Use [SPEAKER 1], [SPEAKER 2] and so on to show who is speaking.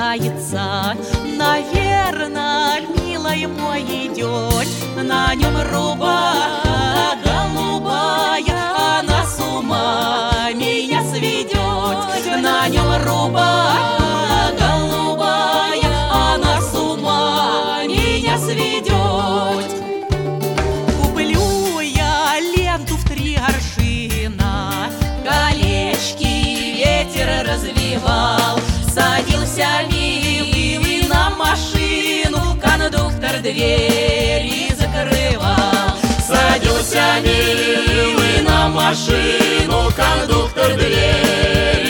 [SPEAKER 1] катается. Наверно, милой мой идет. На нем рубаха голубая, она с ума меня сведет. На нем рубаха голубая, она с ума меня сведет. Куплю я ленту в 3 аршина, колечки ветер развивал. Садился милый на машину, кондуктор двери закрывал. Садился милый на машину, кондуктор двери